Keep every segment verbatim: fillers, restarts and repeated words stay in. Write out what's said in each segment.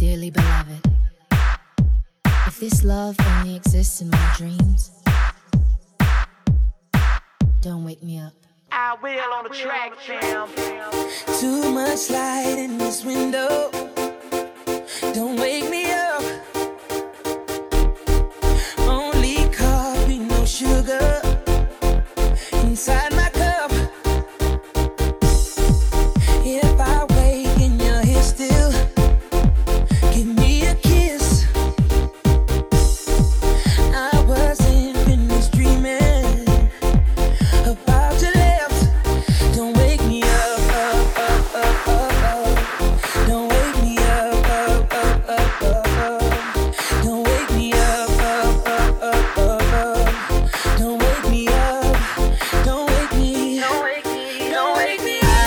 Dearly beloved, if this love only exists in my dreams, don't wake me up. I will on the track, fam. Too much light in this window. Don't wake me up. Only coffee, no sugar inside my cup. If I wake and you're here still, give me a kiss. I wasn't finished dreaming about your lips. Don't wake me up, up, up, up, up, up. Don't wake me up, up, up, up, up, up. Don't wake me up, up, up, up, up, up. Don't wake me up. Don't wake me. Don't wake me. Don't wake me up.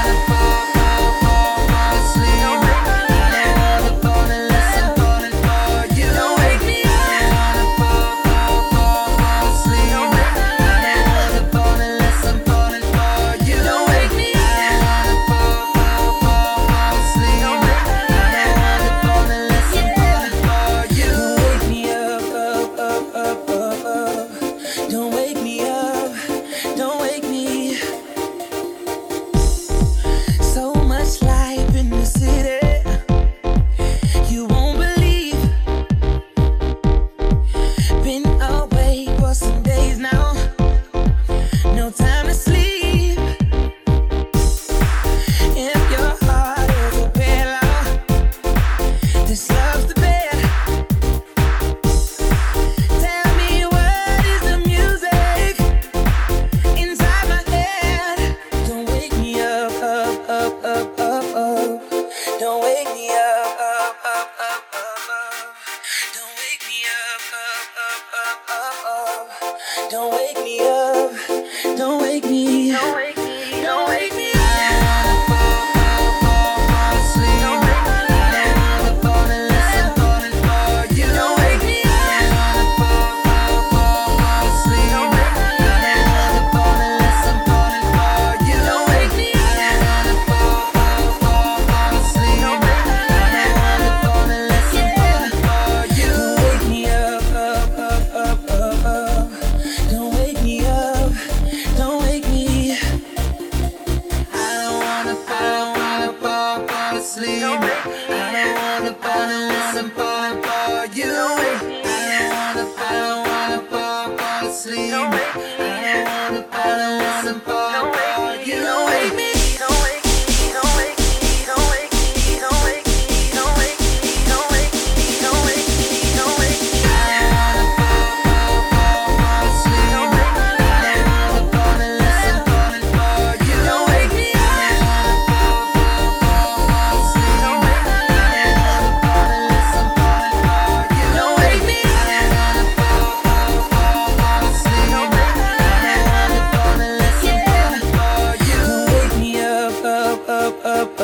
Don't wake me up, don't wake me. So much life in the city, you won't believe. Been awake for some days now, no time to sleep. If your heart is a pillow, this love's the bed. Tell me what is the music inside my head. Don't wake me up, up, up, up, up, up. Don't wake me up, up, up, up, up, up. Don't wake me up, up, up, up, up, up. Don't wake me up. Don't wake me. Don't wake me. Don't wake me up. Sleep. I don't wanna fall unless I'm falling for you. I don't wanna, I don't wanna fall, fall asleep. I don't wanna fall unless I'm falling for you. Don't wake me. Don't wake me. Don't wake me. Don't wake me. Don't wake me. Don't wake me. Don't wake me. Don't wake me. Don't wake me. I don't wanna fall, fall, fall, fall asleep. I don't wanna fall unless I'm falling for you. Don't wake me. Up, up,